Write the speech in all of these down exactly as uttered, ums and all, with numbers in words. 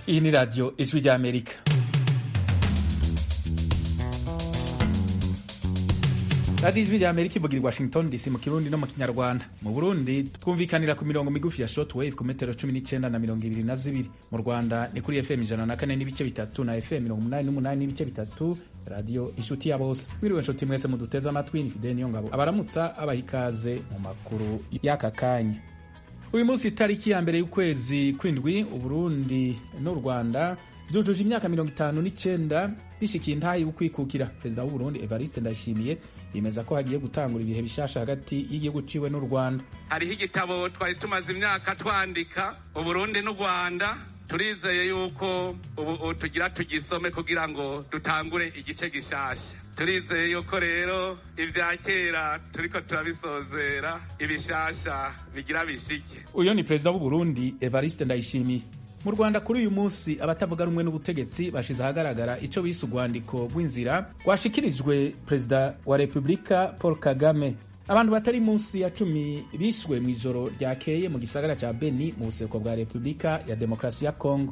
Iyi ni radio Ijwi rya Amerika. Radio Ijwi rya Amerika ivugira i Washington D C mu Kirundi no mu Kinyarwanda. Mu Burundi twumvikanira ku mirongo migufi ya shortwave ku metero cumi n'icenda na mirongo ibiri na zibiri. Mu Rwanda ni kuri F M ijana na kane n'ibice bitatu na F M mirongo umunani n'umunani n'ibice bitatu. Radio Inshuti ya Bose. Mwiriwe nshuti mwese muduteza amatwi, ni Fidel Niyongabo abaramutsa abahikaze mu makuru y'aka kanya. Uyu munsi tariki ya mbere y'ukwezi kwindwi Uburundi n'u Rwanda vyujuje imyaka mirongo itanu n'icenda bishikiye intayi ukwikukira. Perezida w'u Burundi Evariste Ndayishimiye yemeza ko hagiye gutangura ibihe bishasha hagati y'igihugu ciwe n'u Rwanda. Hariho igitabo twari tumaze imyaka twandika, Uburundi n'u Rwanda, turizeye yuko ubu tugira tugisome kugira ngo dutangure igice gishasha. Turizeye yuko rero ivya kera turiko turabisozera, ibishasha bigira bishike. Uyo ni perezida w'u Burundi Evariste Ndayishimiye. Mu Rwanda kuri uyu munsi abatavuga rumwe n'ubutegetsi bashize ahagaragara ico bise urwandiko rw'inzira rwashikirijwe perezida wa Republika Paul Kagame. Abantu batari munsi ya cumi bishwe mw'ijoro ryakeye mu gisagara ca Beni mu buseruko bwa Republika ya Demokarasi ya Kongo.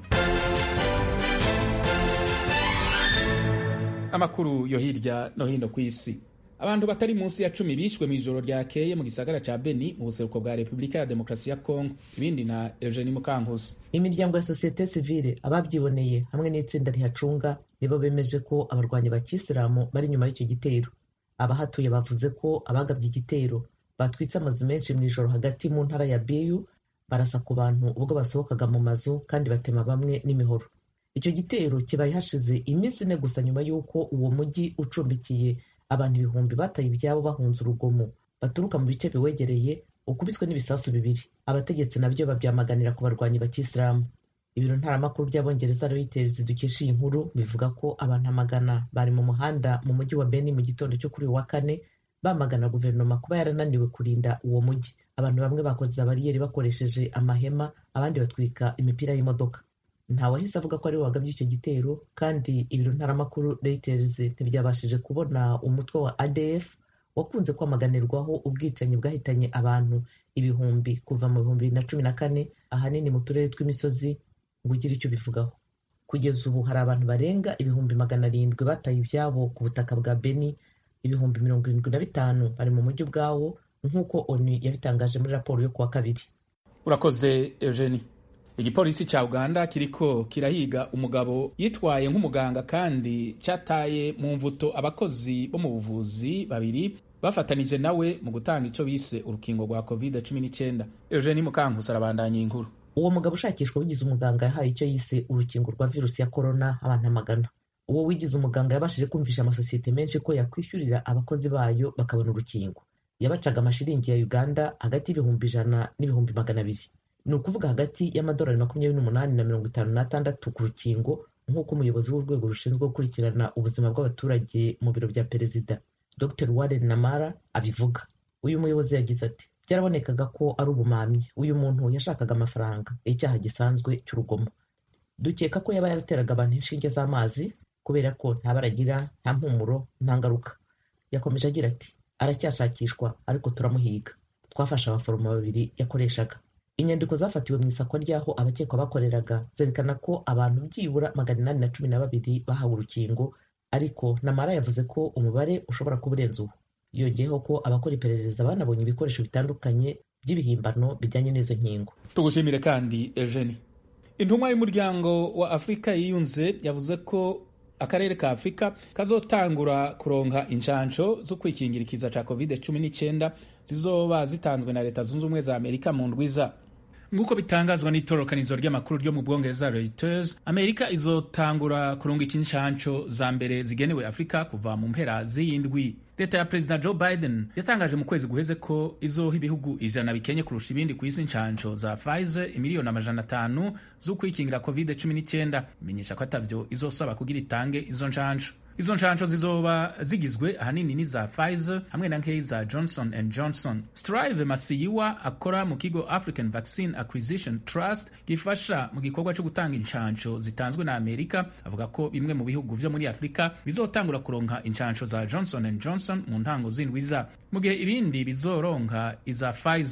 Amakuru yo hirya no hino kw'isi. Abantu batari munsi ya cumi bishwe mw'ijoro ryakeye mu gisagara ca Beni mu buseruko bwa Republika ya Demokarasi ya Kongo. Ibindi na Eugenie Mukankusi. Imiryango ya societe civile, abavyiboneye hamwe n'itsinda rihacunga nibo bemeje ko abarwanyi ba Kisilamu bari nyuma y'icyo gitero. Abahatuye bavuze ko abagavye igitero batwitse amazu menshi mw'ijoro hagati mu ntara ya Biyu, barasa ku bantu ubwo basohokaga mu mazu kandi batema bamwe n'imihoro. Icyo gitero kibaye hashize iminsi ine gusa nyuma y'uko uwo mujyi ucumbikiye abantu ibihumbi bataye ibyabo bahunze urugomo baturuka mu bice biwegereye ukubiswe n'ibisasu bibiri. Abategetsi nabyo babyamaganira ku barwanyi ba Kisilamu. Ibiro ntaramakuru by'Abongereza Reuters dukesha iyi nkuru bivuga ko abantu amagana bari mu muhanda mu mujyi wa Beni mu gitondo cyo kuri wa kane bamagana guverinoma kuba yarananiwe kurinda uwo mujyi. Abantu bamwe bakoze bariyeri bakoresheje amahema, abandi batwika imipira y'imodoka. Ntawahise avuga ko ari wagabye icyo gitero, kandi ibiro ntaramakuru Reuters ntibyabashije kubona umutwe wa A D F wakunze kwamaganirwaho ubwicanyi bwahitanye abantu ibihumbi kuva mu bihumbi bibiri na cumi na kane ahanini mu turere tw'imisozi ngo ugire icyo bivugaho. Kugeza ubu hari abantu barenga ibihumbi magana arindwi bataye ibyabo ku butaka bwa Beni, ibihumbi mirongo irindwi na bitanu bari mu mujyi ubwawo nk'uko ONU yabitangaje muri raporo yo kuwa kabiri. Urakoze Eugenie. Igipolisi ca Uganda kiriko kirahiga umugabo yitwaye nk'umuganga kandi cataye mu mvuto abakozi bo mu buvuzi babiri bafatanije nawe mu gutanga ico bise urukingo rwa covid cumi n'icenda. Eugenie Mukankusi arabandanya inkuru. Uwo mugabo ushakishwa wigize umuganga yahaye icyo yise urukingo rwa virusi ya corona abantu amagana. Uwo wigize umuganga yabashije kumvisha amasosiyete menshi ko yakwishyurira abakozi bayo bakabona urukingo. Yabacaga amashiringi ya Uganda hagati y'ibihumbi ijana n'ibihumbi magana abiri. Ni ukuvuga hagati y'amadolari makumyabiri n'umunani na mirongo itanu n'atandatu ku rukingo, nk'uko umuyobozi w'urwego rushinzwe gukurikirana ubuzima bw'abaturage mu biro bya perezida Doctor Warren Namara abivuga. Uyu muyobozi yagize ati byarabonekaga ko ari ubumamyi, uyu muntu yashakaga amafaranga, icyaha gisanzwe cy'urugomo. Dukeka ko yaba yarateraga abantu inshinge z'amazi kubera ko nta baragira, nta mpumuro, nta ngaruka. Yakomeje agira ati aracyashakishwa ariko turamuhiga. Twafashe abaforomo babiri yakoreshaga. Inyandiko zafatiwe mu isakwa ryaho abakekwa bakoreraga zerekana ko abantu byibura magana inani na cumi na babiri bahawe urukingo, ariko Namara yavuze ko umubare ushobora kuba urenze uwo. Yongeyeho ko abakora iperereza banabonye ibikoresho bitandukanye by'ibihimbano bijyanye n'izo nkingo. Tugushimire kandi Eugenie. Intumwa y'umuryango wa Afrika yiyunze yavuze ko akarere ka Afrika kazotangura kuronka incanco zo kwikingira ikiza ca covid cumi n'icenda zizoba zitanzwe na Leta Zunze Ubumwe za Amerika mu ndwiza. Nguko bitangazwa n'itorokanizo ry'amakuru ryo mu Bwongereza Reuters, Amerika izotangura kurunga incanco za mbere zigenewe Afrika kuva mu mpera z'iyindwi. Leta ya President Joe Biden yatangaje mu kwezi guheze ko izoha ibihugu ijana bikenye kurusha ibindi ku isi incanco za Pfizer imiliyoni amajana atanu zo kwikingira covid cumi n'icenda. Imenyesha ko atavyo izosaba kugira itange izo ncanco. Izo ncanco zizoba zigizwe ahanini n'iza Pfizer hamwe na nkeyi za Johnson and Johnson. Strive Masiyiwa akora mu kigo African Vaccine Acquisition Trust gifasha mu gikorwa cyo gutanga incanco zitanzwe na Amerika, avuga ko bimwe mu bihugu vyo muri Afrika bizotangura kuronka incanco za Johnson and Johnson mu ntango z'indwiza, mu gihe ibindi bizoronka iza Pfizer.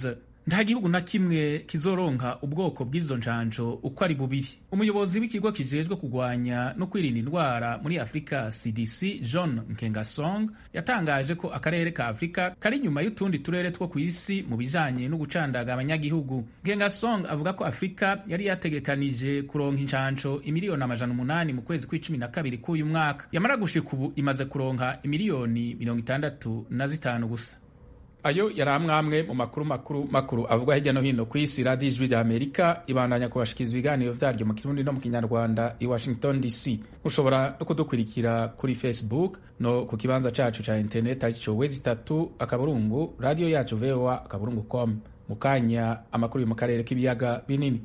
nta gihugu na kimwe kizoronka ubwoko bw'izo njanjo uko ari bubiri. Umuyobozi w'ikigo kijejwe kugwanya no kwirinda indwara muri Afrika C D C John Nkengasong yatangaje ko akarere ka Afrika kari nyuma y'utundi turere two ku isi mu bijanye no gucandaga abanyagihugu. Nkengasong avuga ko Afrika yari yategekanije kuronka injanjo imiliyoni amajana umunani mu kwezi kw'icumi na kabiri k'uyu mwaka, yamara gushika ubu imaze kuronka imiliyoni mirongo itandatu na zitanu gusa. Ayo yari amwe mu makuru makuru makuru avugwa hirya no hino ku isi. Radio Ijwi rya Amerika ibandanya kubashikiza ibiganiro vyaryo mu Kirundi no mu Kinyarwanda i Washington D C. Ushobora no kudukurikira kuri Facebook no ku kibanza cacu ca internet arico wezi tatu akaburungu radio yacu V O A akaburungu com. Mukanya amakuru yo mu karere k'ibiyaga binini.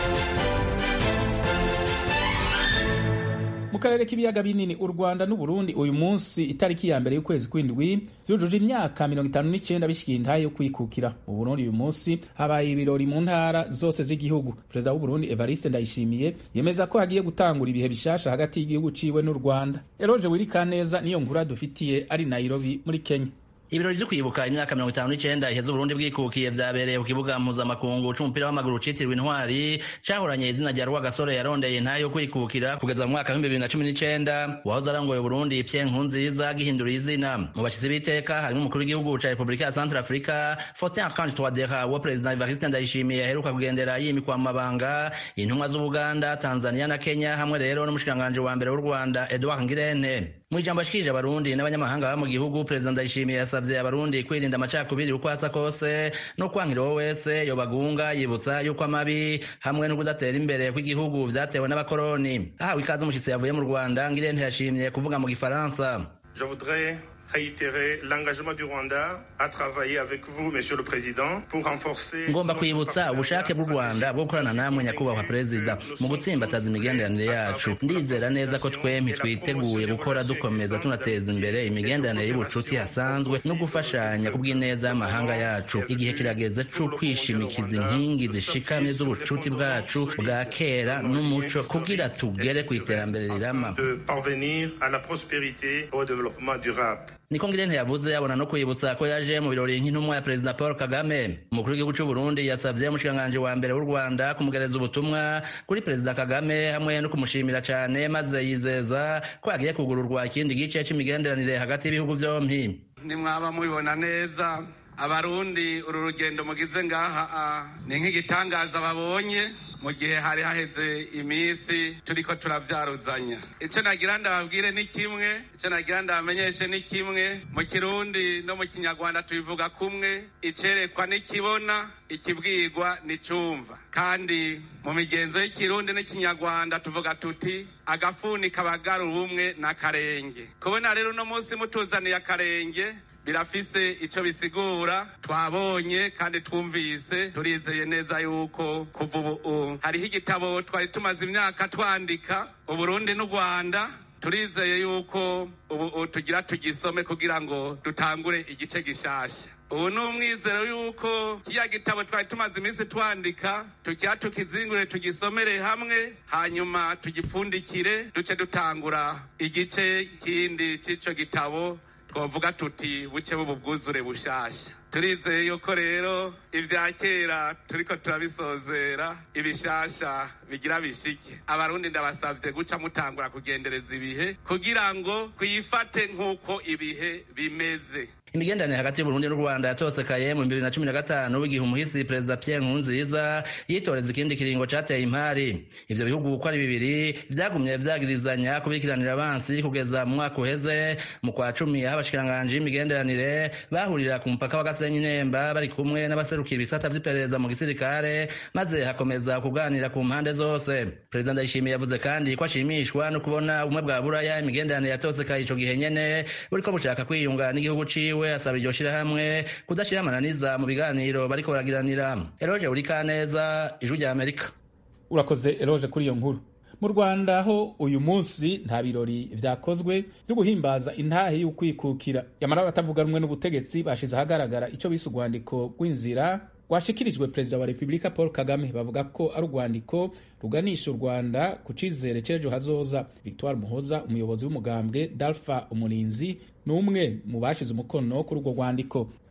Mu karere k'ibiyaga binini, u Rwanda n'u Burundi uyu munsi itariki ya mbere y'ukwezi kw'indwi zujuje imyaka mirongo itanu n'icenda bishikiye intahe yo kwikukira. Mu Burundi uyu munsi habaye ibirori mu ntara zose z'igihugu. Perezida w'u Burundi Evariste Ndayishimiye yemeza ko hagiye gutangura ibihe bishasha hagati y'igihugu ciwe n'u Rwanda. Eroje Wirikaneza niyo nkuru dufitiye ari Nairobi muri Kenya. Ibirori byo kwibuka imyaka mirongo itanu n'icenda iheze Burundi bwikukiye vyabereye ku kibuga mpuzamakungu c'umupira w'amaguru citiriwe Intwari cahoranye izina rya Rwagasore yarondeye intahe yo kwikukira kugeza mu mwaka w'ibihumbi bibiri na cumi n'icenda. Uwahoze arongoye Burundi Pierre Nkurunziza gihindura izina. Mu bashizi b'iteka harimo umukuru w'igihugu ca Republika ya Centrafrica Faustin Archange Touadera, uwo Perezida Evariste Ndayishimiye aheruka kugendera yimikwa mu mabanga, intumwa z'Ubuganda, Tanzania na Kenya hamwe rero n'umushikiranganje wa mbere w'u Rwanda Edouard Ngirente. Mu ijambo ashikirije abarundi n'abanyamahanga baba mu gihugu, Perezida Ndayishimiye yasavye abarundi kwirinda amacakubiri uko asa kose no kwankira uwo wese yobagunga, yibutsa yuko amabi hamwe no kudatera imbere kw'igihugu vyatewe n'abakoroni. Ahawe ikaze umushitsi yavuye mu Rwanda, Ngirente yashimye kuvuga mu Gifaransa. Je voudrais réitérer l'engagement du Rwanda à travailler avec vous, Monsieur le Président, pour renforcer. Ngomba kwibutsa ubushake bw'u Rwanda bwo gukorana namwe nyakubahwa Perezida mu gutsimbataza imigenderanire yacu. Ndizera neza ko twempi twiteguye gukora dukomeza tunateza imbere imigenderanire y'ubucuti hasanzwe no gufashanya kubw'ineza y'amahanga yacu. Igihe kirageze cyo kwishimikiza inkingi zishikamye z'ubucuti bwacu bwa kera n'umuco kugira tugere ku iterambere rirama. De parvenir à la prospérité et au développement durable. Niko Ngirente yavuze abona no kwibutsa ko yaje mu birori nk'intumwa ya Perezida Paul Kagame. Umukuru w'igihugu cy'u Burundi yasavye umushikiranganje wa mbere w'u Rwanda kumugereza ubutumwa kuri Perezida Kagame hamwe no kumushimira cane, maze yizeza ko yagiye kugururwa ikindi gice c'imigenderanire hagati y'ibihugu vyompi. Nimwaba mubibona neza abarundi uru rugendo mugize ngaha ni nk'igitangaza babonye mu gihe hari haheze imisi turiko turavyaruzanya. Ico nagira ndababwire ni kimwe, ico nagira ndabamenyeshe ni kimwe. Mu Kirundi no mu Kinyarwanda tubivuga kumwe, icerekwa nikibona, ikibwirwa nicumva. Kandi mu migenzo y'Ikirundi n'Ikinyarwanda tuvuga tuti agafuni kabagara ubumwe n'akarenge. Kubona rero uno munsi mutuzaniye akarenge birafise ico bisigura. Twabonye kandi twumvise, turizeye neza yuko kuva ubu hariho igitabo twari tumaze imyaka twandika, Uburundi n'u Rwanda. Turizeye yuko ubu tugira tugisome kugira ngo dutangure igice gishasha. Ubu ni umwizero yuko kiya gitabo twari tumaze iminsi twandika tukiya tukizingure tugisomere hamwe, hanyuma tugipfundikire duce dutangura igice kindi c'ico gitabo twavuga tuti buce bububwuzure bushasha. Turizeye yuko rero ivya kera turiko turabisozera, ibishasha bigira bishike. Abarundi ndabasavye guca mutangura kugendereza ibihe kugira ngo kwifate nk'uko ibihe bimeze. Imigenderanire hagati y'Uburundi n'u Rwanda yatosekaye mu bibiri na cumi na gatanu w'igihe umuhisi Perezida Pierre Nkurunziza yitoreza ikindi kiringo cateye impari. Ivyo bihugu uko ari bibiri vyagumye vyagirizanya kubikiranira abansi kugeza mu mwaka uheze mu kwa cumi, aho abashikiranganje imigenderanire bahurira ku mupaka wa Gasenyi Nemba bari kumwe n'abaserukira ibisata vy'iperereza mu gisirikare, maze hakomeza kuganira ku mpande zose. Perezida Ndayishimiye yavuze kandi ko ashimishwa no kubona ubumwe bwa Buraya imigenderanire yatosekaye ico gihe nyene buriko bushaka kwiyunga n'igihugu ciwe. Asaba iryo shirahamwe kudashira amananiza mu biganiro bariko baragiranira. Eroje Urikaneza, Ijwi rya Amerika. Urakoze Eroje kuri iyo nkuru. Mu Rwanda ho uyu munsi nta birori vyakozwe byo guhimbaza intahe y'ukwikukira. Yamara batavuga rumwe n'ubutegetsi bashize ahagaragara ico bise urwandiko rw'inzira rwashikirijwe Perezida wa Republika Paul Kagame. Bavuga ko ari urwandiko ruganisha u Rwanda ku cizere c'ejo hazoza. Victoire Muhoza, umuyobozi w'umugambwe Dalpha Umurinzi, n'umwe mu bashize umukono kuri urwo rwandiko.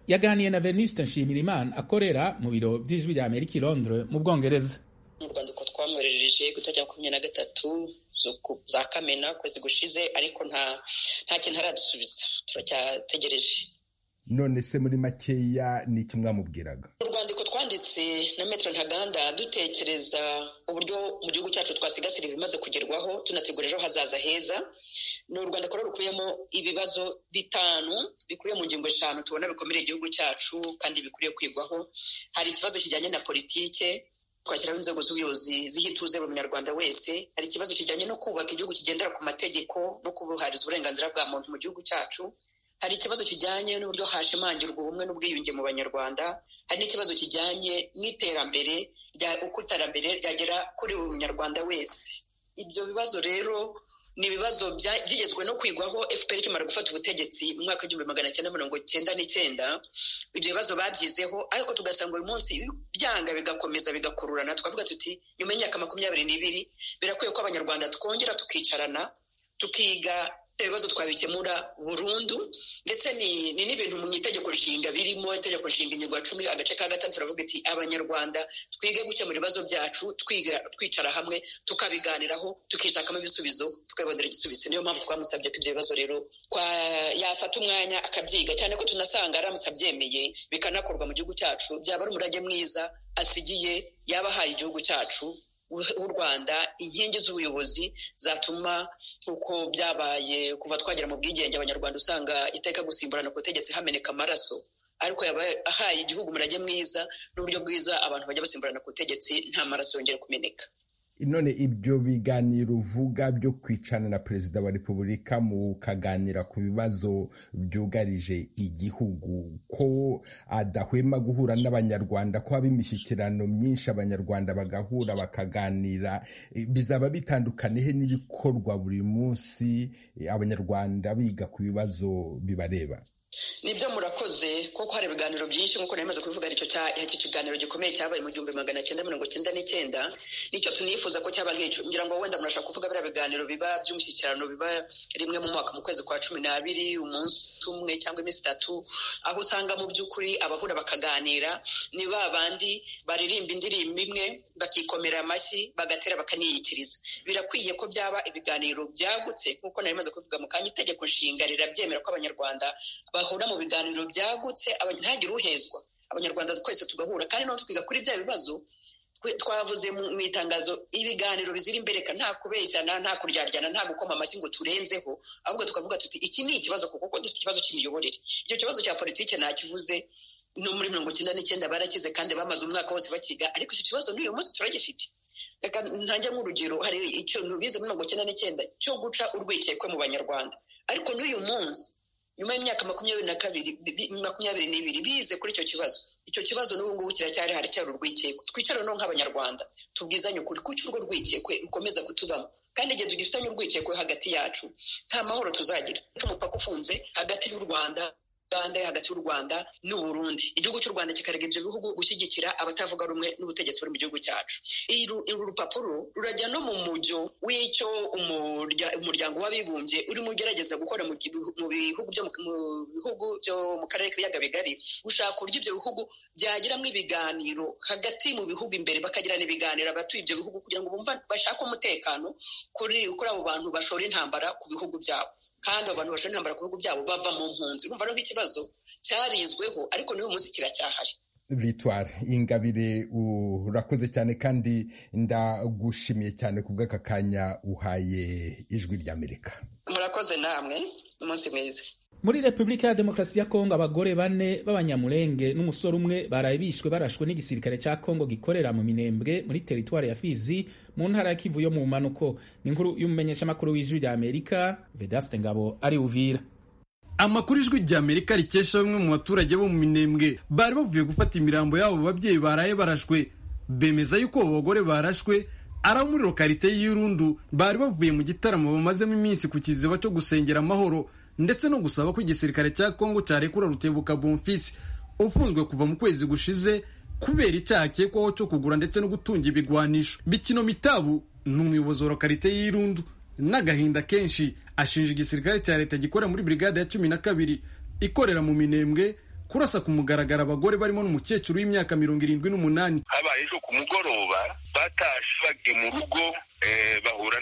yaganiye na Venuste Nshimirimana akorera mu biro vy'ijwi rya Amerika i Londres mu Bwongereza. Mu Rwanda ko twamwerereje gutajya makumyabiri na gatatu za Kamena kwezi gushize, ariko nta nta kintu aradusubiza, turacyategereje. None se muri makeya ni iki mwamubwiraga? Urwandiko twanditse na Maître Ntaganda dutekereza uburyo mu gihugu cyacu twasigasira ibimaze kugerwaho, tunategura ejo hazaza heza. Ni urwandiko rukuyemo ibibazo bitanu bikuye mu ngingo eshanu tubona bikomere igihugu cyacu kandi bikuriye kwigwaho. Hari ikibazo kijyanye na politike, twashyiraho inzego z'ubuyobozi zihituze buri munyarwanda wese. Hari ikibazo kijyanye no kubaka igihugu kigendera ku mategeko no kubuhariza uburenganzira bwa muntu mu gihugu cyacu. Hari ikibazo kijyanye n'uburyo hashimangirwa ubumwe n'ubwiyunge mu banyarwanda. Hari n'ikibazo kijyanye n'iterambere rya uko iterambere ryagera kuri buri munyarwanda wese. Ibyo bibazo rero ni ibibazo byigezwe no kwigwaho F P R ikimara gufata ubutegetsi mu mwaka w'igihumbi magana cyenda mirongo cyenda n'icyenda. Ibyo bibazo babyizeho, ariko tugasanga uyu munsi byanga bigakomeza bigakururana. Tukavuga tuti nyuma y'imyaka makumyabiri n'ibiri birakwiye ko abanyarwanda twongera tukicarana tukiga ibibazo twabikemura burundu. Ndetse ni ni n'ibintu mu itegeko nshinga birimo. Itegeko nshinga ingingo ya cumi agace ka gatatu turavuga iti abanyarwanda twige gukemura ibibazo byacu, twiga twicara hamwe tukabiganiraho tukishakamo ibisubizo tukabonera igisubizo. Niyo mpamvu twamusabye ko ibyo bibazo rero kwa yafata umwanya akabyiga, cyane ko tunasanga aramutse abyemeye bikanakorwa mu gihugu cyacu byaba ari umurage mwiza asigiye yabahaye igihugu cyacu w'u Rwanda, inkingi z'ubuyobozi zatuma uko byabaye kuva twagera mu bwigenge abanyarwanda usanga iteka gusimburana ku butegetsi hameneka amaraso, ariko yabahaye igihugu umurage mwiza n'uburyo bwiza abantu bajya basimburana ku butegetsi nta maraso yongera kumeneka. None ibyo biganiro uvuga byo kwicana na Perezida wa Repubulika mukaganira ku bibazo byugarije igihugu, ko adahwema guhura n'abanyarwanda, ko haba imishyikirano myinshi abanyarwanda bagahura bakaganira, bizaba bitandukanye he n'ibikorwa buri munsi abanyarwanda biga ku bibazo bibareba? Nibyo murakoze, kuko hari ibiganiro byinshi nk'uko namaze kubivuga. Icyo cya iki kiganiro gikomeye cyabaye mu gihumbi magana cyenda mirongo cyenda n'icyenda nicyo tunifuza ko cyaba nk'icyo. Ngira ngo wenda murashaka kuvuga biriya biganiro biba by'umushyikirano biba rimwe mu mwaka mu kwezi kwa cumi n'abiri, umunsi umwe cyangwa iminsi itatu, aho usanga mu by'ukuri abahura bakaganira. Ni ba bandi baririmba indirimbo imwe bakikomera amashyi bagatera bakaniyikiriza. Birakwiye ko byaba ibiganiro byagutse nk'uko namaze kubivuga mu kanya. Itegeko nshinga rirabyemera ko abanyarwanda bahura mu biganiro byagutse, ntihagire uhezwa, abanyarwanda twese tugahura kandi no twiga kuri bya bibazo. Twavuze mu itangazo ibiganiro bizira imbereka, nta kubeshyana, nta kuryaryana, nta gukoma amashyi ngo turenzeho, ahubwo tukavuga tuti iki ni ikibazo kuko dufite ikibazo cy'imiyoborere. Icyo kibazo cya politike nakivuze no muri mirongo cyenda n'icyenda barakize kandi bamaze umwaka wose bakiga, ariko icyo kibazo n'uyu munsi turagifite. Reka ntange nk'urugero, hari icyo bize muri mirongo cyenda n'icyenda cyo guca urwikekwe mu banyarwanda, ariko n'uyu munsi nyuma y'imyaka makumyabiri na kabiri makumyabiri n'ibiri bize kuri icyo kibazo. Icyo kibazo n'ubu ngubu kiracyari hari cyari urwikekwe. Twicara no nk'abanyarwanda tubwizanye ukuri kuko urwo rwikekwe rukomeza kutubamo, kandi igihe tugifitanye urwikekwe hagati yacu nta mahoro tuzagira. Umupaka ufunze hagati y'u Rwanda Uganda, hagati y'u Rwanda n'u Burundi, igihugu cy'u Rwanda kikarega ibyo bihugu gushyigikira abatavuga rumwe n'ubutegetsi buri mu gihugu cyacu. Uru rupapuro rurajya no mu mujyo w'icyo umuryango w'abibumbye urimo ugerageza gukora mu bihugu byo mu bihugu byo mu karere k'ibiyaga bigari, gushaka uburyo ibyo bihugu byagiramo ibiganiro hagati mu bihugu imbere, bakagirana ibiganiro abatuye ibyo bihugu kugira ngo bumva bashake umutekano kuri kuri abo bantu bashora intambara ku bihugu byabo, kandi abantu bashora intambara ku bihugu byabo bava mu mpunzi. Urumva rero ikibazo cyarizweho, ariko n'uyu munsi kiracyahari. Victoire Ingabire, urakoze cyane kandi ndagushimiye cyane ku bw'aka kanya uhaye Ijwi ry'Amerika. Murakoze namwe, umunsi mwiza. Muri Repubulika ya Demokarasi ya Kongo abagore bane b'abanyamulenge n'umusore umwe baraye bishwe barashwe n'igisirikare cya Kongo gikorera mu Minembwe muri teritwari ya Fizi mu ntara ya Kivu yo mu manuko. Ni inkuru y'umumenyeshamakuru w'Ijwi ry'Amerika Vedaste Ngabo ari Uvira. Amakuru Ijwi ry'Amerika rikesha bamwe mu baturage bo mu Minembwe bari bavuye gufata imirambo yabo babyeyi baraye barashwe, bemeza yuko abo bagore barashwe ari muri lokalite y'Irundu bari bavuye mu gitaramo bamazemo iminsi ku kiziba cyo gusengera amahoro ndetse no gusaba ko igisirikare cya Kongo cyarekura Rutebuka Bonfils ufunzwe kuva mu kwezi gushize kubera icyaha akekwaho cyo kugura ndetse no gutunga ibigwanisho. Bikino Mitabu ni umuyobozi wa lokalite y'Irundu n'agahinda kenshi ashinja igisirikare cya leta gikorera muri brigade ya cumi na kabiri ikorera mu Minembwe kurasa ku mugaragaro abagore barimo n'umukecuru w'imyaka mirongo irindwi n'umunani. Habaye ejo ku mugoroba batashe bagiye mu rugo bahura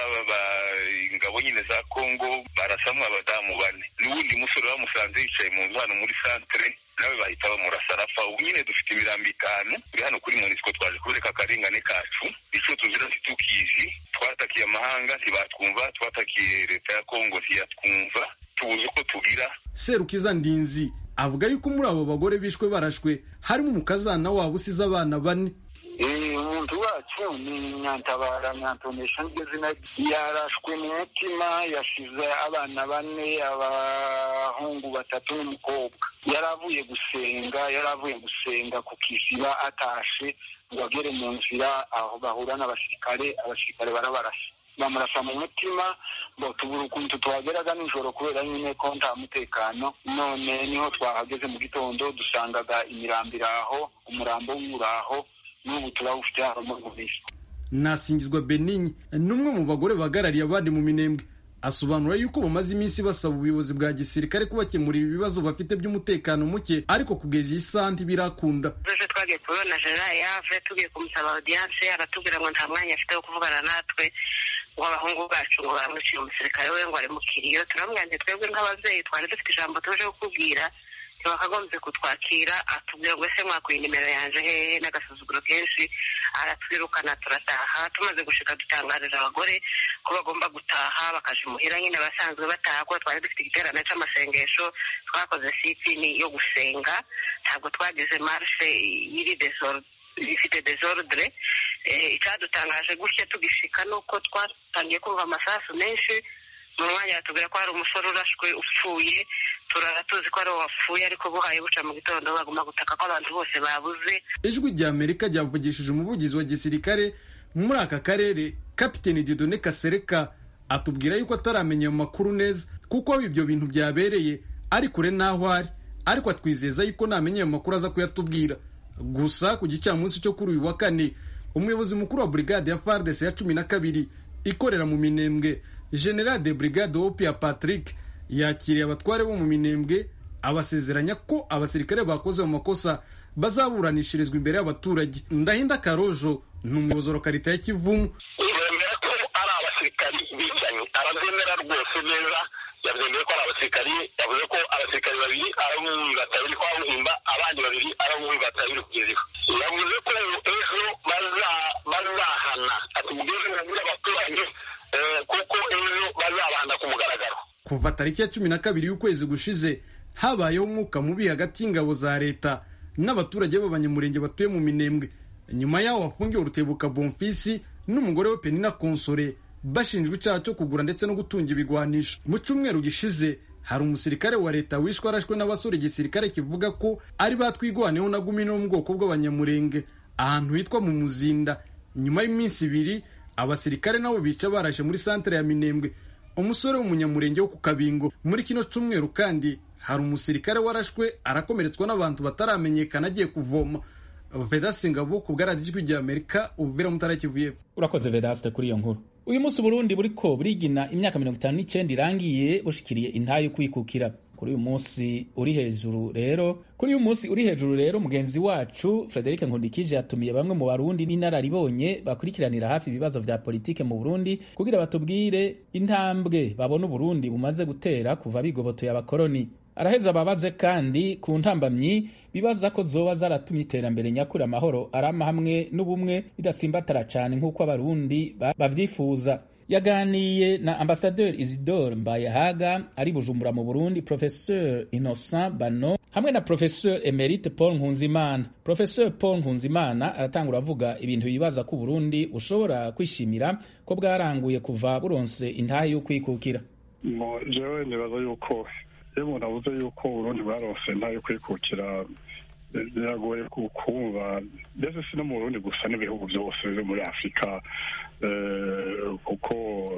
n'ingabo nyine za Kongo barasamwa abadamu bane n'uwundi musore bamusanze yicaye mu nzu hano muri santere nawe bahita bamurasa arapfa. Ubu nyine dufite imirambo itanu turi hano kuri Monisco twaje kureka akarengane kacu ico tuzira situkizi. Twatakiye amahanga ntibatwumva, twatakiye leta ya Kongo ntiyatwumva, tubuze uko tugira. Serukiza Ndinzi avuga yuko muri abo bagore bishwe barashwe harimo umukazana wabo usize abana bane. Umuntu wacu ni Nyantabara Nyantonesha n'izina yarashwe mu mutima, yashize abana bane, abahungu batatu n'umukobwa. Yaravuye gusenga yaravuye gusenga ku kiziba atashe ngo agere mu nzira aho bahura n'abasirikare, abasirikare barabarasa bamurasa mu mutima ngo tubura ukuntu tuhageraga nijoro kubera nyine ko nta mutekano. None niho twahageze mu gitondo dusangaga imirambo aho, umurambo w'uraho n'ubu turawufite hano muri Monisco. Nasingizwa Benigne n'umwe mu bagore bagarariye abandi mu Minembwe asobanura yuko bamaze iminsi basaba ubuyobozi bwa gisirikare kubakemurira ibibazo bafite by'umutekano muke, ariko kugeza iyi saha ntibirakunda. Ejo twagiye kubona General Yave tugiye kumusaba audience, aratubwira ngo nta mwanya afite wo kuvugana natwe, ngo abahungu bacu ngo bamwiciye umusirikare we ngo ari mu kiriyo. Turamubwira nti twebwe nk'ababyeyi twari dufite ijambo tuje kukubwira, ntibakagombye kutwakira. Atubwira ngo ese mwakuye nimero yanje hehe, n'agasuzuguro kenshi. Aratwirukana turataha. Tumaze gushika dutangarira abagore ko bagomba gutaha bakaja imuhira nyine basanzwe bataha, ko twari dufite igiterane c'amasengesho, twakoze sitini yo gusenga, ntabwo twagize marche yiri desordre bifite desordre. Icyadutangaje gutya tugishika nuko twatangiye kumva amasasu menshi. Mu mwanya batubwira ko hari umusore urashwe upfuye, turara tuzi ko ari wapfuye, ariko buhaye buca mu gitondo baguma gutaka ko abantu bose babuze. Ijwi rya Amerika ryavugishije umuvugizi wa gisirikare muri aka karere, Kapiteni Dieudonné Kasereka, atubwira yuko ataramenya ayo makuru neza kuko ibyo bintu byabereye ari kure n'aho ari, ariko atwizeza yuko namenye ayo makuru aza kuyatubwira. Gusa ku gicamunsi cyo kuri uyu wa kane, umuyobozi mukuru wa brigade ya F A R D C ya cumi na kabiri ikorera mu Minembwe, General de Brigade Opia Patrick, yakiriye abatware bo mu Minembwe abasezeranya ko abasirikare bakoze mu makosa bazaburanishirizwa imbere y'abaturage. Ndahinda Karojo ni umuyobozi wa lokalite ya Kivumu. Yemera ko ari abasirikari bicanye, arabyemera rwose neza, yabyemeye ko ari abasirikari, yavuze ko abasirikari babiri ari mu batari kwa Muhimba, abandi babiri ari mu batari kugezeka. Yavuze ko ejo bazahana, atubwije mu abaturage kuko ejo bazabanda ku mugaragaro. Kuva tariki ya cumi na kabiri y'ukwezi gushize habayeho umwuka mubi hagati y'ingabo za leta n'abaturage b'abanyamurenge batuye mu Minembwe. Nyuma yaho wafungiwe Rutebuka Bonfisi n'umugore we Penina Konsore bashinjwa icyaha cyo kugura ndetse no gutunga ibigwanisho. Mu cyumweru gishize hari umusirikare wa leta wishwe arashwe n'abasore igisirikare kivuga ko ari batwigwaneho na gumi no mu bwoko bw'abanyamurenge ahantu hitwa mu Muzinda. Nyuma y'iminsi ibiri abasirikare nabo bica barashe muri santere ya Minembwe umusore w'umunyamurenge wo ku Kabingo. Muri kino cyumweru kandi hari umusirikare warashwe arakomeretswa n'abantu bataramenyekana agiye kuvoma. Vedaste Ngabo ku bwaradijwi rya Amerika ubera mutara kivuye. Urakoze Vedaste kuri iyo nkuru. Uyu munsi Burundi buriko burigina imyaka mirongo itanu n'icyenda irangiye bushikiriye intayo kwikukira. Kuri uyu munsi uri hejuru rero kuri uyu munsi uri hejuru rero mugenzi wacu Frederic Nkundikije yatumiye bamwe mu Barundi n'inararibonye bakurikiranira hafi ibibazo vya politike mu Burundi kugira batubwire intambwe babona Burundi bumaze gutera kuva bigobotoye abakoroni. Araheza babaze kandi ku ntambamyi bibaza ko zoba zaratumye iterambere nyakuri amahoro arama hamwe n'ubumwe bidasimbatara cyane nk'uko abarundi bavyifuza. Yaganiye na Ambassadeur Isidore Mbayahaga ari Bujumbura mu Burundi, Professeur Innocent Bano hamwe na Professeur Emerite Paul Nkunzimana. Professeur Paul Nkunzimana aratangura avuga ibintu bibaza ko Burundi ushobora kwishimira ko bwaranguye kuva buronse intahe yo kwikukira. Mo jewe nibaza yuko Ebo navuze yuko Burundi bwaronse intahe yo kwikukira biragoye kumva, ndetse si no mu Burundi gusa n'ibihugu byose byo muri Afurika, kuko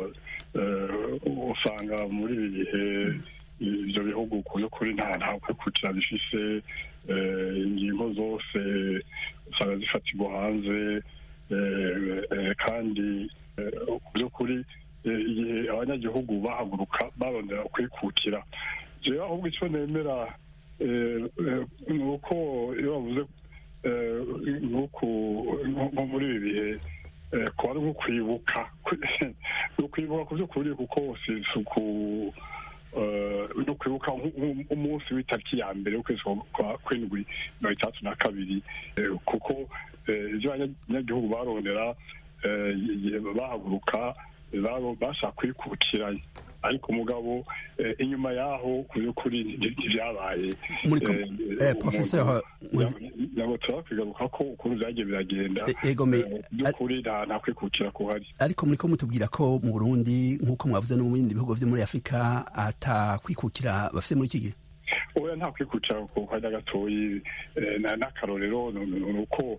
usanga muri ibi bihe ibyo bihugu kuri nta nta kwikukira bifise, ingingo zose usanga zifatirwa hanze, kandi ku by'ukuri igihe abanyagihugu bahaguruka barondera kwikukira, jewe ahubwo icyo nemera ni uko iyo bavuze nko muri ibi bihe kuba ari nko kwibuka ni ukwibuka ku by'ukuri kuko si isuku no kwibuka umunsi w'itariki ya mbere w'ukwezi kwa kwindwi mirongo itandatu na kabiri kuko ibyo abanyagihugu barondera bahaguruka bashaka kwikukiranya ariko umugabo inyuma yaho ku by'ukuri ntibyabaye ntabwo turakwigaruka ko ukuntu byagiye biragenda by'ukuri nta kwikukira kuhari. Ariko muri ko mutubwira ko mu Burundi nk'uko mwavuze no mu bindi bihugu byo muri Afurika atakwikukira bafite muri iki gihe? oya nta kwikukira ku kanya gatoyi n'akarorero ni uko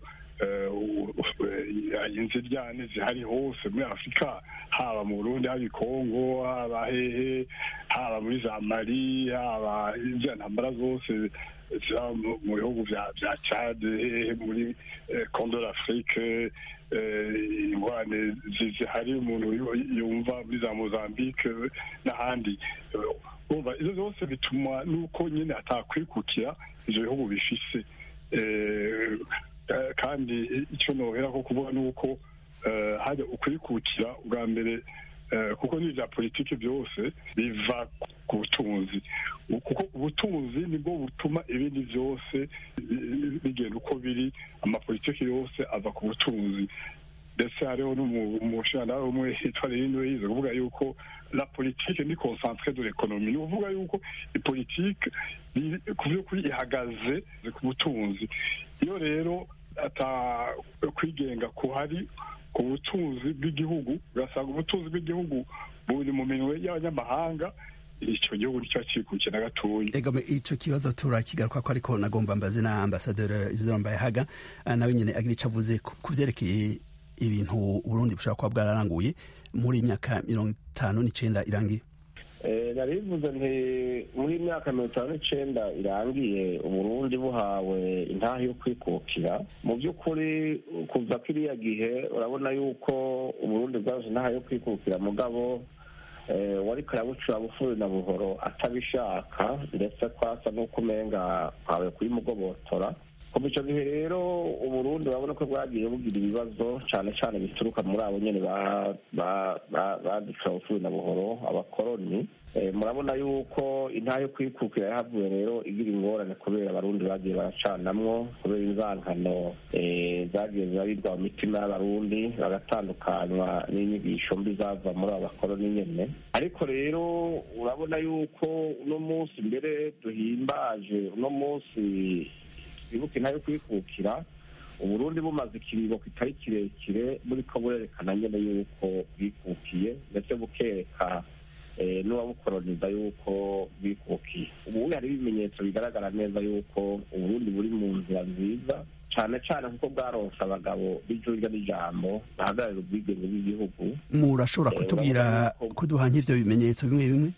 inziryane zihari hose muri Afurika, haba mu Burundi, haba i Kongo, haba hehe, haba muri za Mali, haba izo ntambara zose ziba mu bihugu vya Chad, hehe muri Congo d'Afrique, ingwane zihari umuntu yumva muri za Mozambique n'ahandi. Umva izo zose bituma nuko nyine atakwikukira ivyo bihugu bifise. Kandi icyo nohera ko kuvuga nuko hajya ukwikukira ubwa mbere, kuko n'ibya politiki byose biva ku butunzi, kuko ubutunzi nibwo butuma ibindi byose bigenda uko biri. Amapolitiki yose ava ku butunzi, ndetse hariho n'umushinga umwe hitwa Rino yize kuvuga yuko la politique ni concentrée de l'économie. Ni uvuga yuko ipolitike ku by'ukuri ihagaze ku butunzi. Iyo rero ata kwigenga kuhari ku butunzi bw'igihugu, ugasanga ubutunzi bw'igihugu buri mu minwe y'abanyamahanga, icyo gihugu nicyo kikukiye na gatoyi. Egome ico kibazo turakigaruka ko, ariko nagomba mbaze na ambassadeur Isidore Mbayahaga nawe nyene agira ico avuze ku vyerekeye ibintu Burundi bushobora kuba bwararanguye muri imyaka mirongo itanu n'icenda irangiye. narivuze nti muri imyaka mirongo itanu n'icenda irangiye Uburundi buhawe intahe yo kwikukira. Mu by'ukuri kuva kiriya gihe urabona yuko Uburundi bwaje intahe yo kwikukira, mugabo wari karabucura bufuri na buhoro atabishaka, ndetse kwasa n'uko umenga kwawe kuyimugobotora. Kuva icyo gihe rero Uburundi urabona ko bwagiye bugira ibibazo cyane cyane bituruka muri abo nyene baducura bufuri na buhoro, abakoroni. Murabona yuko intahe yo kwikukira yahavuye rero igira ingorane kubera abarundi bagiye baracanamwo, kubera inzankano zagiye zirabirwa mu mitima y'abarundi, bagatandukanywa n'inyigisho mbi zava muri abo bakoroni nyene. Ariko rero urabona yuko uno munsi mbere duhimbaje uno munsi twibuka intahe yo kwikukira, Uburundi bumaze ikiringo kitari kirekire buriko burerekana nyene yuko bwikukiye, ndetse bukereka n'uwabukoroniza yuko bikukiye. Ubu hari ibimenyetso bigaragara neza yuko Uburundi buri mu nzira nziza, cyane cyane kuko bwaronse abagabo b'ijurya n'ijambo bahagararira ubwigenge bw'igihugu. Murashobora kutubwira kuduha nk'ivyo bimenyetso bimwe bimwe?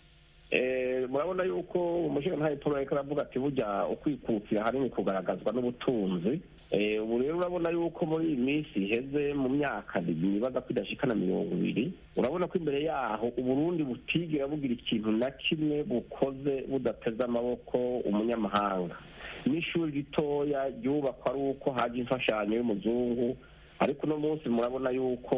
Murabona yuko umushingantahe Paul ariko aravuga ati burya ukwikukira hanini kugaragazwa n'ubutunzi. Ubu rero urabona yuko muri iyi minsi iheze mu myaka nibaza ko idashikana mirongo ibiri, urabona ko imbere yaho Uburundi butigera bugira ikintu na kimwe bukoze budateze amaboko umunyamahanga. N'ishuri ritoya ryubakwa ari uko haje imfashanyo y'umuzungu, ariko uno munsi murabona yuko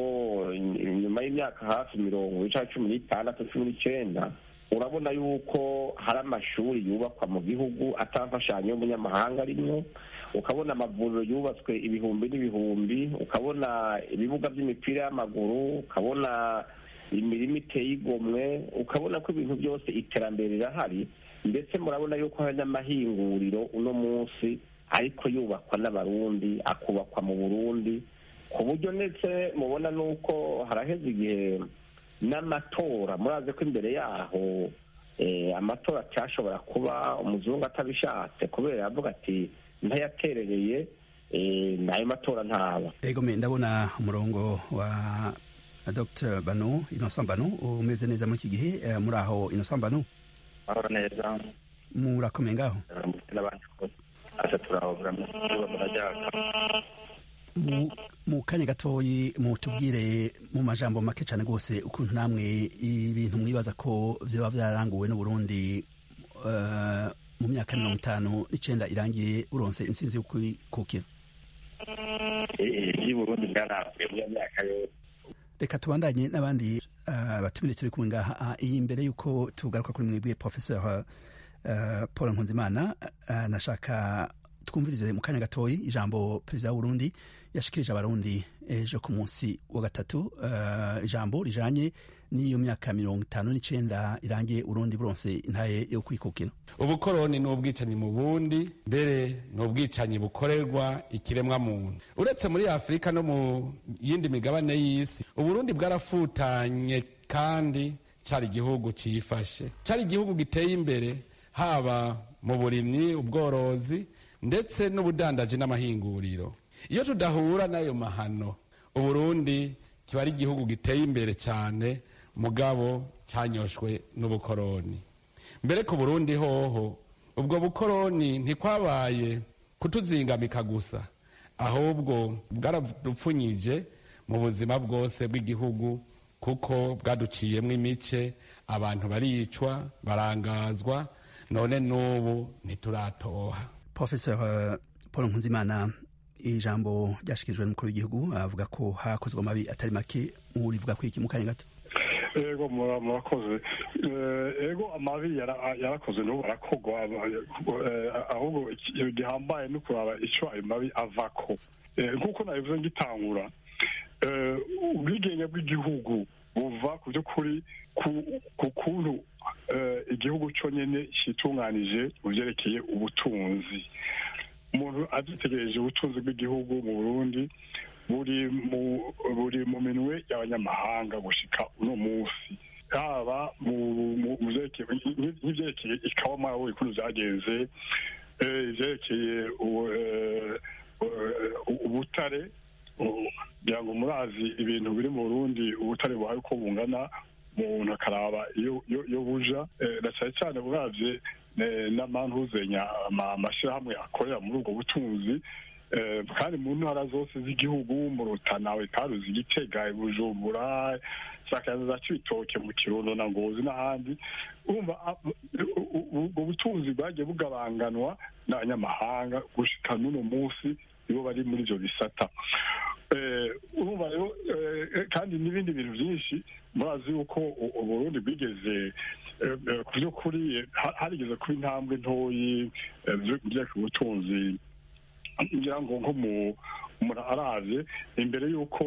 nyuma y'imyaka hafi mirongo ica cumi n'itandatu cumi n'icenda urabona yuko hari amashuri yubakwa mu gihugu atamfashanyo y'umunyamahanga arimwo, ukabona amavuriro yubatswe ibihumbi n'ibihumbi, ukabona ibibuga by'imipira y'amaguru, ukabona imirima iteye igomwe, ukabona ko ibintu byose iterambere rirahari. Ndetse murabona yuko hari n'amahinguriro uno munsi ariko yubakwa n'abarundi, akubakwa mu Burundi, ku buryo ndetse mubona nuko haraheze igihe n'amatora, muraze ko imbere yaho amatora acyashobora kuba umuzungu atabishatse, kubera yavuga ati ntayaterereye nayo matora ntaba. Egome ndabona umurongo wa Doctor Bano Innocent Bano umeze neza muri iki gihe. Muri aho Innocent Bano? Ahora neza. Murakomeye ngaho? N'abandi ko asa turahobora mu barajaka. Mu kanya gatoyi mutubwire mu majambo make cyane rwose ukuntu namwe ibintu mwibaza ko vyoba vyaranguwe n'Uburundi mu myaka mirongo itanu n'icenda irangiye uronse intsinzi yo kwikukira? y'uburundi bwaravuye mu myaka yose. Reka tubandanye n'abandi abatumire turi kumwe ngaha. Iyi mbere y'uko tugaruka kuri mwebwe Professeur Paul Nkunzimana, nashaka twumvirize mu kanya gatoyi ijambo perezida w'Uburundi yashikirije abarundi ejo ku munsi wa gatatu, ijambo rijanye n'iyo myaka mirongo itanu n'icenda irangiye Urundi buronse intaye yo kwikukira. Ubukoroni ni ubwicanyi mu bundi, mbere ni ubwicanyi bukorerwa ikiremwa muntu. Uretse muri Afurika no mu yindi migabane y'isi, Uburundi bwarafutanye kandi cari igihugu cifashe, cari igihugu giteye imbere, haba mu burimyi, ubworozi ndetse n'ubudandaji n'amahinguriro. Iyo tudahura n'ayo mahano, Uburundi kiba ari igihugu giteye imbere cyane, mugabo cyanyoshwe n'ubukoroni. Mbere ku Burundi hoho, ubwo bukoroni ntikwabaye kutuzingamika gusa, ahubwo bwaradupfunyije mu buzima bwose bw'igihugu, kuko bwaduciyemwo imice, abantu baricwa, barangazwa, none n'ubu ntituratoha. Professeur Paul Nkunzimana, ijambo ryashikirijwe n'umukuru w'igihugu avuga ko hakozwe amabi atari make, murivuga ko iki mu kanya gato? Ego murakoze. Ego amabi yarakoze n'ubu arakogwa, ahubwo gihambaye no kuraba ico ayo mabi avako. Nk'uko nabivuze ngitangura, ubwigenge bw'igihugu buva ku by'ukuri ku kuntu igihugu cyonyine kitunganije mu byerekeye ubutunzi. Umuntu abyitegereje ubutunzi bw'igihugu mu Burundi buri mu buri mu minwe y'abanyamahanga gushika uno munsi, haba mu byerekeye ikawa mwaho ikuntu byagenze, ivyerekeye ubutare, kugira ngo murazi ibintu biri mu Burundi, ubutare buhaye uko bungana, umuntu akaraba iyo buja, na cyane cyane buravye n'amantuzenya amashirahamwe akorera muri ubwo butunzi, kandi mu ntara zose z'igihugu, mu Rutana, Karuzi, Gitega, Bujumbura, Sakaza, Cibitoke, mu Kirundo na Ngozi n'ahandi. Urumva ubwo butunzi bwagiye bugabanganwa n'abanyamahanga gushika n'uno munsi nibo bari muri ivyo bisata. Urumva rero kandi n'ibindi bintu byinshi murazi yuko Uburundi bwigeze ku by'ukuri harigeze kuba intambwe ntoyi by'ku butunzi, ngira ngo nko mu umuntu aravye imbere y'uko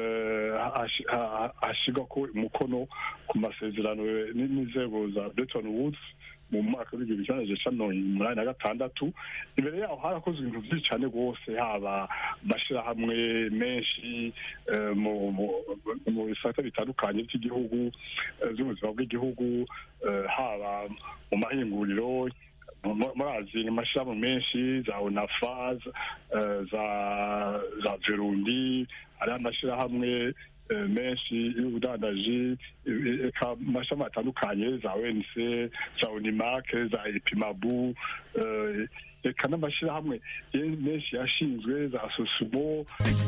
hashigwa ko umukono ku masezerano n'inzego za Bretton Woods mu mwaka w'igihumbi kimwe n'amajana icenda na mirongo umunani na gatandatu. Imbere yaho harakozwe ibintu byinshi cyane rwose, haba amashirahamwe menshi mu bisata bitandukanye by'igihugu, by'ubuzima bw'igihugu, haba mu mahinguriro, murazi amashirahamwe menshi, za ONAFA, za za Verundi, ari amashirahamwe menshi y'ubudandaji, eka amashami atandukanye, za O N C, za Unimak, za Epimabu, eka n'amashirahamwe menshi yashinzwe, za Sosumo.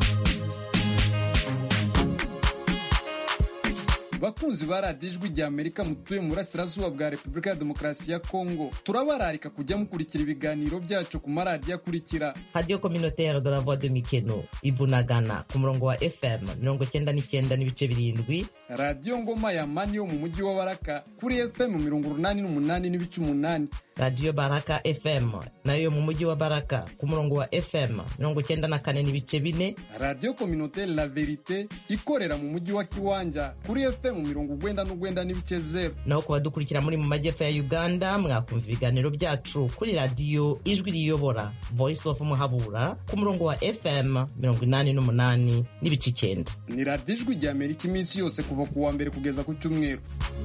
Bakunzi ba radiyo ijwi rya Amerika mutuye mu burasirazuba bwa Repubulika ya Demokarasi ya Kongo, turabararika kujya mukurikira ibiganiro byacu ku maradiyo akurikira: Radio Communautaire de la Voix de Mikeno Ibunagana ku murongo wa F M mirongo cyenda n'icyenda n'ibice birindwi, Radio Ngoma ya Mani yo mu mujyi wa Baraka kuri F M mirongo urunani n'umunani n'ibice umunani, Radio Baraka F M nayo mu mujyi wa Baraka ku murongo wa F M mirongo cyenda na kane n'ibice bine, Radio Communautaire La Verite ikorera mu mujyi wa Kiwanja kuri F M mirongo ugwenda n'ugwenda n'ibice zero. Naho kubadukurikira muri mu majyepfo ya Uganda, mwakumva ibiganiro byacu kuri Radio Ijwi Riyobora Voice of Muhabura ku murongo wa F M mirongo inani n'umunani n'ibice icyenda. Ni Radio Ijwi rya Amerika iminsi yose kuva ku wa mbere kugeza ku cyumweru.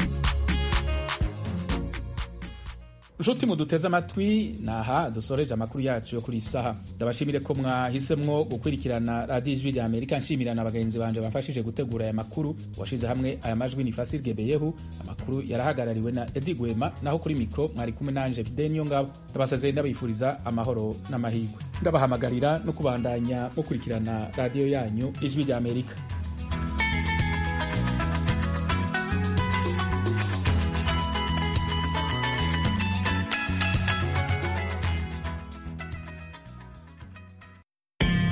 Nshuti muduteze amatwi, naha dusoreje amakuru yacu yo kuri isaha. Ndabashimire ko mwahisemwo gukurikirana Radio Ijwi rya Amerika. Nshimira na bagenzi banje bafashije gutegura aya makuru, washize hamwe aya majwi ni Fasil Gebeyehu. Amakuru yarahagarariwe na Edi Gwema, naho kuri mikro mwari kumwe nanje Fidel Niyongabo. Ndabasezeye ndabifuriza amahoro n'amahirwe, ndabahamagarira no kubandanya mukurikirana radio yanyu Ijwi rya Amerika.